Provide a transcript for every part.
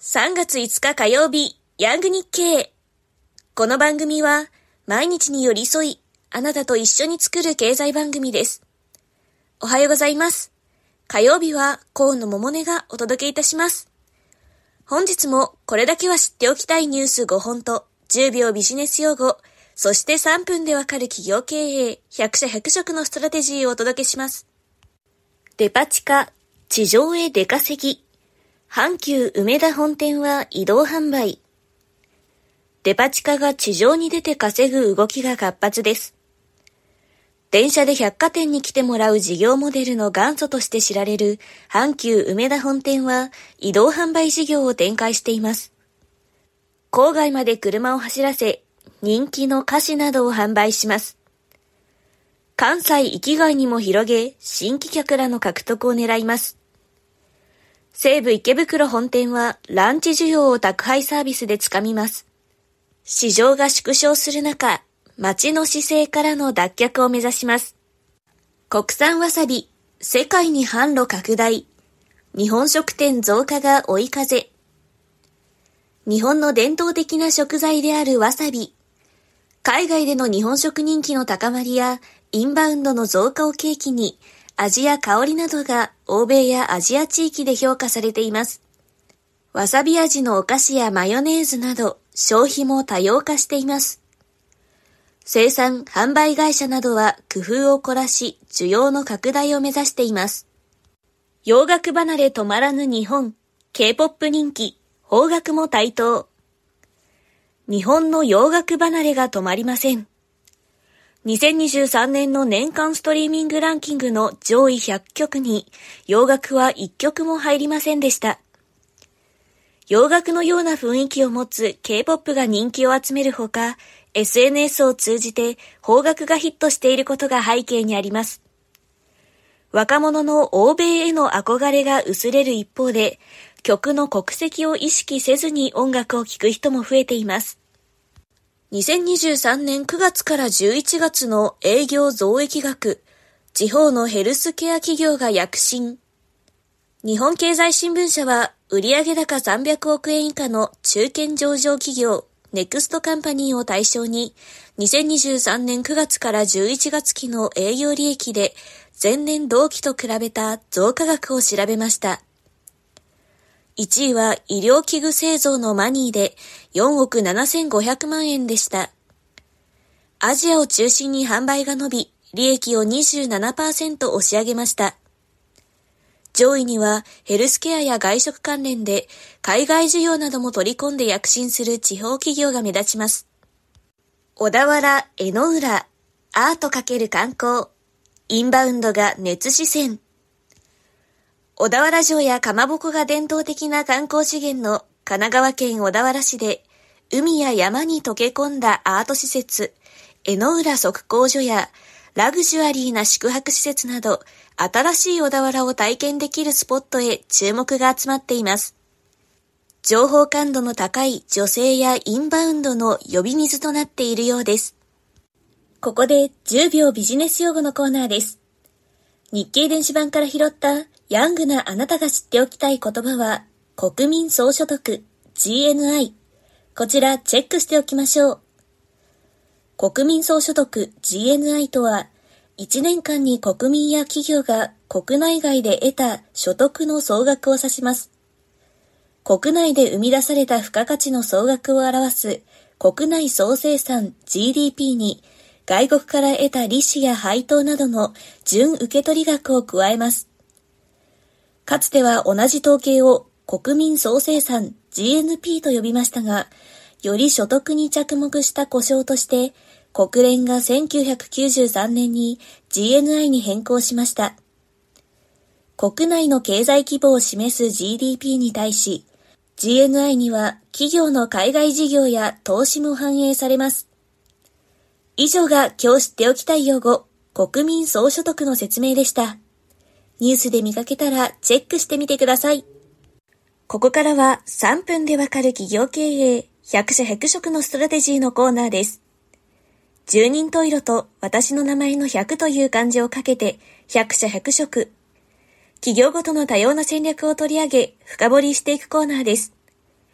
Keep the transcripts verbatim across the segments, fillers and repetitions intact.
さんがついつか火曜日、ヤング日経。この番組は毎日に寄り添い、あなたと一緒に作る経済番組です。おはようございます。火曜日は河野桃音がお届けいたします。本日もこれだけは知っておきたいニュースごほんとじゅうびょうビジネス用語、そしてさんぷんでわかる企業経営ひゃくしゃひゃくしょくのストラテジーをお届けします。デパ地下、地上へ出稼ぎ。阪急梅田本店は移動販売。デパ地下が地上に出て稼ぐ動きが活発です。電車で百貨店に来てもらう事業モデルの元祖として知られる阪急梅田本店は移動販売事業を展開しています。郊外まで車を走らせ、人気の菓子などを販売します。関西域外にも広げ、新規客らの獲得を狙います。西武池袋本店はランチ需要を宅配サービスでつかみます。市場が縮小する中、街の姿勢からの脱却を目指します。国産わさび、世界に販路拡大。日本食店増加が追い風。日本の伝統的な食材であるわさび。海外での日本食人気の高まりやインバウンドの増加を契機に味や香りなどが欧米やアジア地域で評価されています。わさび味のお菓子やマヨネーズなど消費も多様化しています。生産・販売会社などは工夫を凝らし需要の拡大を目指しています。洋楽離れ止まらぬ日本、K-ポップ 人気、邦楽も台頭。日本の洋楽離れが止まりません。にせんにじゅうさんねんの年間ストリーミングランキングの上位ひゃっきょくに洋楽はいっきょくも入りませんでした。洋楽のような雰囲気を持つ K-ポップ が人気を集めるほか、エスエヌエス を通じて邦楽がヒットしていることが背景にあります。若者の欧米への憧れが薄れる一方で、曲の国籍を意識せずに音楽を聴く人も増えています。にせんにじゅうさんねんくがつからじゅういちがつの営業増益額、地方のヘルスケア企業が躍進。日本経済新聞社は売上高さんびゃくおくえん以下の中堅上場企業ネクストカンパニーを対象ににせんにじゅうさんねんくがつからじゅういちがつ期の営業利益で前年同期と比べた増加額を調べました。いちいは医療器具製造のマニーでよんおくななせんごひゃくまんえんでした。アジアを中心に販売が伸び、利益を にじゅうななパーセント 押し上げました。上位にはヘルスケアや外食関連で海外需要なども取り込んで躍進する地方企業が目立ちます。小田原、江ノ浦、アート×観光、インバウンドが熱視線。小田原城やかまぼこが伝統的な観光資源の神奈川県小田原市で、海や山に溶け込んだアート施設、江ノ浦測候所やラグジュアリーな宿泊施設など、新しい小田原を体験できるスポットへ注目が集まっています。情報感度の高い女性やインバウンドの呼び水となっているようです。ここでじゅうびょうビジネス用語のコーナーです。日経電子版から拾ったヤングなあなたが知っておきたい言葉は、国民総所得 ジーエヌアイ。こちらチェックしておきましょう。国民総所得 ジーエヌアイ とは、いちねんかんに国民や企業が国内外で得た所得の総額を指します。国内で生み出された付加価値の総額を表す国内総生産 ジーディーピー に外国から得た利子や配当などの純受取額を加えます。かつては同じ統計を国民総生産 ジーエヌピー と呼びましたが、より所得に着目した呼称として、国連がせんきゅうひゃくきゅうじゅうさんねんに ジーエヌアイ に変更しました。国内の経済規模を示す ジーディーピー に対し、ジーエヌアイ には企業の海外事業や投資も反映されます。以上が今日知っておきたい用語、国民総所得の説明でした。ニュースで見かけたらチェックしてみてください。ここからはさんぷんでわかる企業経営ひゃくしゃひゃくしょくのストラテジーのコーナーです。十人十色と私の名前のひゃくという漢字をかけて百社百色。企業ごとの多様な戦略を取り上げ深掘りしていくコーナーです。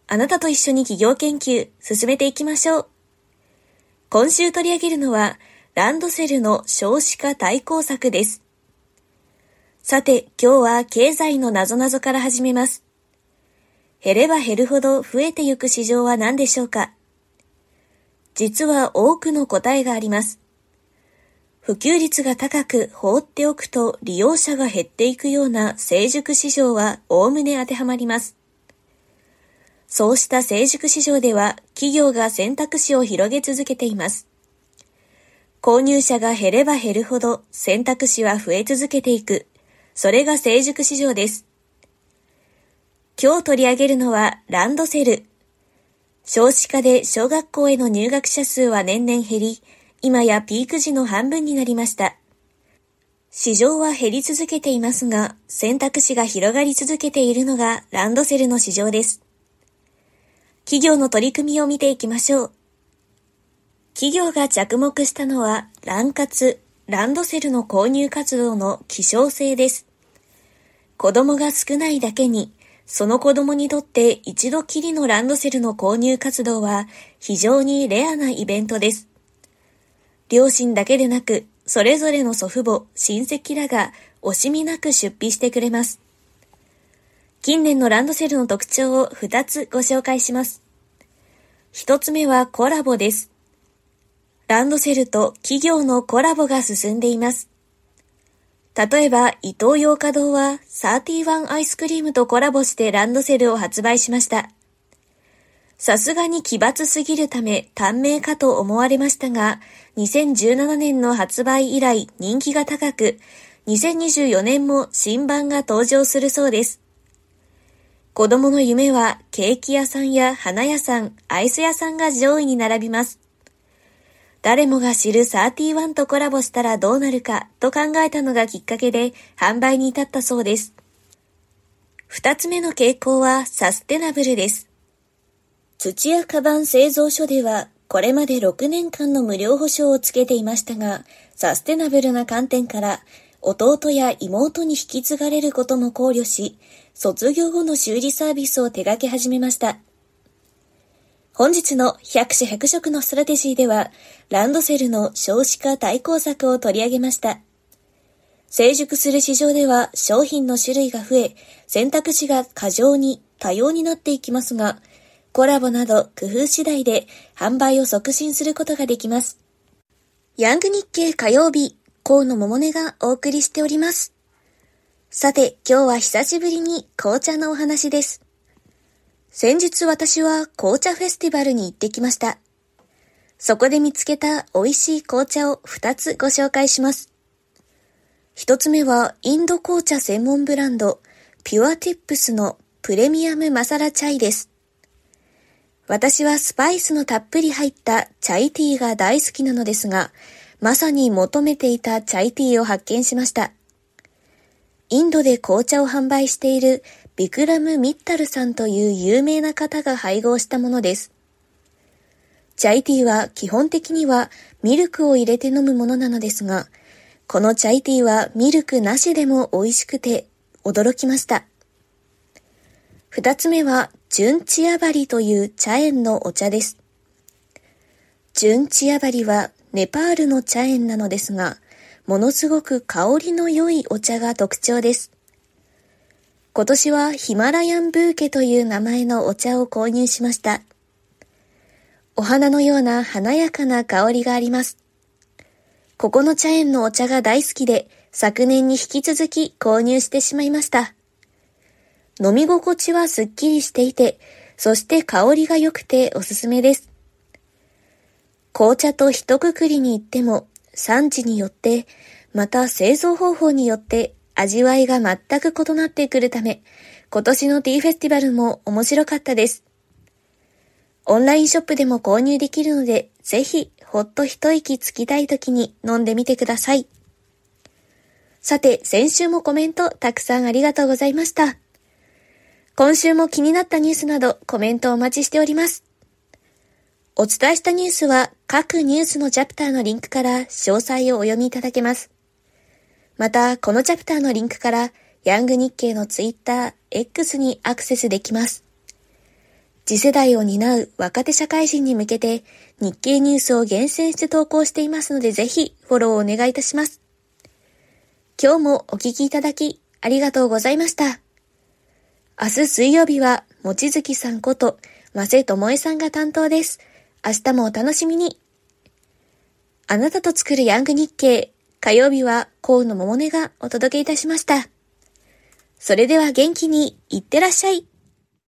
あなたと一緒に企業研究進めていきましょう。今週取り上げるのはランドセルの少子化対抗策です。さて、今日は経済の謎々から始めます。減れば減るほど増えてゆく市場は何でしょうか。実は多くの答えがあります。普及率が高く放っておくと利用者が減っていくような成熟市場はおおむね当てはまります。そうした成熟市場では企業が選択肢を広げ続けています。購入者が減れば減るほど選択肢は増え続けていく。それが成熟市場です。今日取り上げるのはランドセル。少子化で小学校への入学者数は年々減り、今やピーク時の半分になりました。市場は減り続けていますが、選択肢が広がり続けているのがランドセルの市場です。企業の取り組みを見ていきましょう。企業が着目したのは、ラン活、ランドセルの購入活動の希少性です。子供が少ないだけに、その子供にとって一度きりのランドセルの購入活動は非常にレアなイベントです。両親だけでなく、それぞれの祖父母、親戚らが惜しみなく出費してくれます。近年のランドセルの特徴をふたつご紹介します。ひとつめはコラボです。ランドセルと企業のコラボが進んでいます。例えば、イトーヨーカドーはサーティワンアイスクリームとコラボしてランドセルを発売しました。さすがに奇抜すぎるため短命かと思われましたが、にせんじゅうななねんの発売以来人気が高く、にせんにじゅうよねんも新版が登場するそうです。子供の夢はケーキ屋さんや花屋さん、アイス屋さんが上位に並びます。誰もが知るサーティワンとコラボしたらどうなるかと考えたのがきっかけで販売に至ったそうです。二つ目の傾向はサステナブルです。土屋カバン製造所ではこれまでろくねんかんの無料保証をつけていましたが、サステナブルな観点から弟や妹に引き継がれることも考慮し、卒業後の修理サービスを手掛け始めました。本日の百種百色のストラテジーでは、ランドセルの少子化対抗策を取り上げました。成熟する市場では商品の種類が増え、選択肢が過剰に多様になっていきますが、コラボなど工夫次第で販売を促進することができます。ヤング日経火曜日、河野桃音がお送りしております。さて、今日は久しぶりに紅茶のお話です。先日私は紅茶フェスティバルに行ってきました。そこで見つけた美味しい紅茶をふたつご紹介します。ひとつめはインド紅茶専門ブランドピュアティップスのプレミアムマサラチャイです。私はスパイスのたっぷり入ったチャイティーが大好きなのですが、まさに求めていたチャイティーを発見しました。インドで紅茶を販売しているビクラム・ミッタルさんという有名な方が配合したものです。チャイティーは基本的にはミルクを入れて飲むものなのですが、このチャイティーはミルクなしでも美味しくて驚きました。二つ目は純チアバリという茶園のお茶です。純チアバリはネパールの茶園なのですが、ものすごく香りの良いお茶が特徴です。今年はヒマラヤンブーケという名前のお茶を購入しました。お花のような華やかな香りがあります。ここの茶園のお茶が大好きで、昨年に引き続き購入してしまいました。飲み心地はすっきりしていて、そして香りが良くておすすめです。紅茶と一括りに言っても、産地によって、また製造方法によって味わいが全く異なってくるため、今年のティーフェスティバルも面白かったです。オンラインショップでも購入できるので、ぜひほっと一息つきたい時に飲んでみてください。さて、先週もコメントたくさんありがとうございました。今週も気になったニュースなどコメントをお待ちしております。お伝えしたニュースは各ニュースのチャプターのリンクから詳細をお読みいただけます。また、このチャプターのリンクからヤング日経のツイッター、X にアクセスできます。 次世代を担う若手社会人に向けて日経ニュースを厳選して投稿していますので、ぜひフォローをお願いいたします。今日もお聞きいただきありがとうございました。明日水曜日は望月さんこと間瀬智恵さんが担当です。明日もお楽しみに。あなたと作るヤング日経、火曜日は河野桃音がお届けいたしました。それでは元気にいってらっしゃい。